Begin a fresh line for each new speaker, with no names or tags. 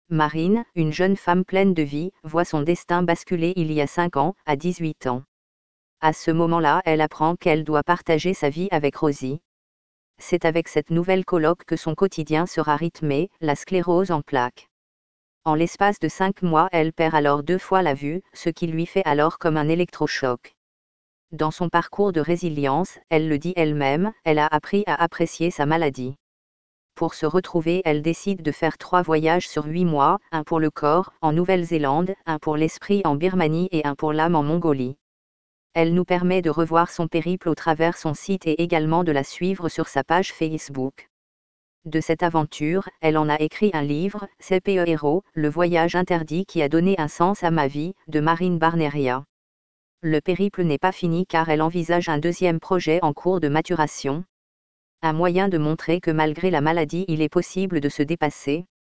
Marine, une jeune femme pleine de vie, voit son destin basculer il y a 5 ans, à 18 ans. À ce moment-là, elle apprend qu'elle doit partager sa vie avec Rosie. C'est avec cette nouvelle coloc que son quotidien sera rythmé, la sclérose en plaques. En l'espace de 5 mois, elle perd alors 2 fois la vue, ce qui lui fait alors comme un électrochoc. Dans son parcours de résilience, elle le dit elle-même, elle a appris à apprécier sa maladie. Pour se retrouver, elle décide de faire 3 voyages sur 8 mois, un pour le corps, en Nouvelle-Zélande, un pour l'esprit en Birmanie et un pour l'âme en Mongolie. Elle nous permet de revoir son périple au travers son site et également de la suivre sur sa page Facebook. De cette aventure, elle en a écrit un livre, CPE Héros, le voyage interdit qui a donné un sens à ma vie, de Marine Barneria. Le périple n'est pas fini car elle envisage un deuxième projet en cours de maturation. Un moyen de montrer que malgré la maladie il est possible de se dépasser.